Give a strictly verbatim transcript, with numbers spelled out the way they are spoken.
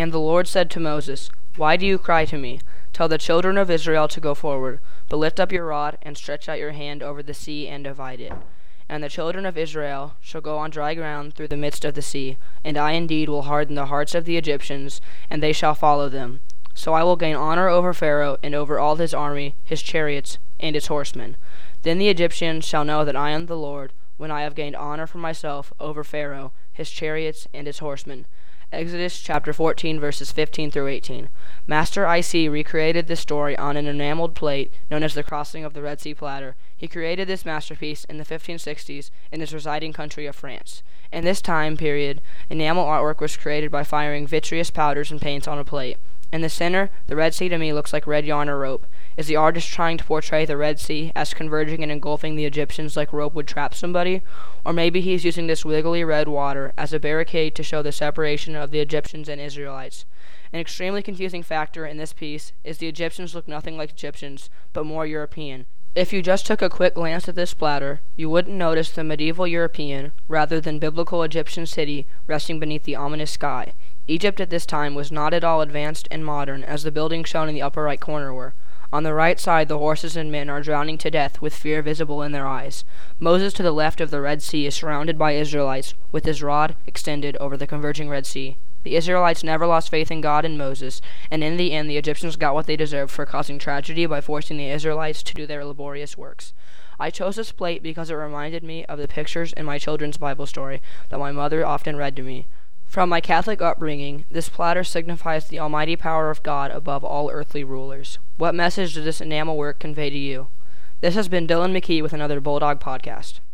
And the Lord said to Moses, Why do you cry to me? Tell the children of Israel to go forward, but lift up your rod and stretch out your hand over the sea and divide it. And the children of Israel shall go on dry ground through the midst of the sea, and I indeed will harden the hearts of the Egyptians, and they shall follow them. So I will gain honor over Pharaoh and over all his army, his chariots, and his horsemen. Then the Egyptians shall know that I am the Lord, when I have gained honor for myself over Pharaoh, his chariots, and his horsemen. Exodus chapter fourteen, verses fifteen through eighteen. Master I C recreated this story on an enameled plate known as the Crossing of the Red Sea Platter. He created this masterpiece in the fifteen sixties in his residing country of France. In this time period, enamel artwork was created by firing vitreous powders and paints on a plate. In the center, the Red Sea to me looks like red yarn or rope. Is the artist trying to portray the Red Sea as converging and engulfing the Egyptians like rope would trap somebody? Or maybe he's using this wiggly red water as a barricade to show the separation of the Egyptians and Israelites. An extremely confusing factor in this piece is the Egyptians look nothing like Egyptians, but more European. If you just took a quick glance at this splatter, you wouldn't notice the medieval European, rather than biblical Egyptian city, resting beneath the ominous sky. Egypt at this time was not at all advanced and modern as the buildings shown in the upper right corner were. On the right side, the horses and men are drowning to death with fear visible in their eyes. Moses to the left of the Red Sea is surrounded by Israelites, with his rod extended over the converging Red Sea. The Israelites never lost faith in God and Moses, and in the end the Egyptians got what they deserved for causing tragedy by forcing the Israelites to do their laborious works. I chose this plate because it reminded me of the pictures in my children's Bible story that my mother often read to me. From my Catholic upbringing, this platter signifies the almighty power of God above all earthly rulers. What message does this enamel work convey to you? This has been Dylan McKee with another Bulldog Podcast.